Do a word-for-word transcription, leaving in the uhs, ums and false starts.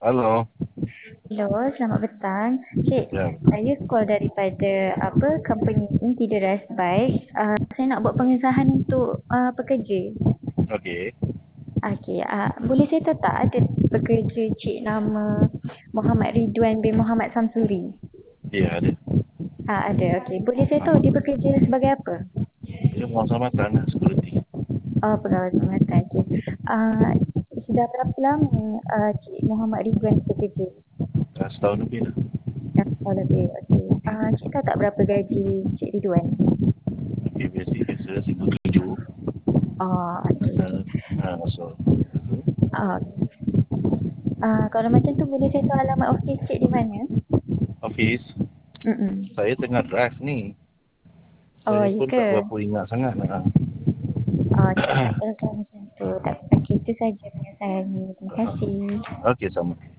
Halo. Hello, selamat petang. Cik, Ya, saya call daripada apa company Interior Bike. Uh, saya nak buat pengesahan untuk uh, pekerja. okey. Okey, uh, boleh saya tahu tak ada pekerja cik nama Muhammad Ridwan bin Muhammad Samsuri? Ya, ada. Ah, ada, okey. Boleh saya tahu dia bekerja sebagai apa? Dia pengusaha lah, security. Oh, pegawai pengurusan. Okey. Uh, sudah berapa lama uh, cik Muhammad Ridwan bekerja? Dah setahun lebih dah. Dah setahun lebih. Okey. Uh, cik tahu tak berapa gaji cik Ridwan? Okey, biasa biasa seribu tujuh. Oh, okey, okey. Uh, uh, so, Ah, ah, kalau macam tu boleh saya tahu alamat office cik di mana? office, Mm-mm. saya tengah drive ni. Oh, Saya ya pun ke? tak berapa ingat sangat. Uh. Oh, okey, tak apa kalau macam tu. Tak, okey, itu saja penyelesaian ni. Terima kasih. Okey, sama.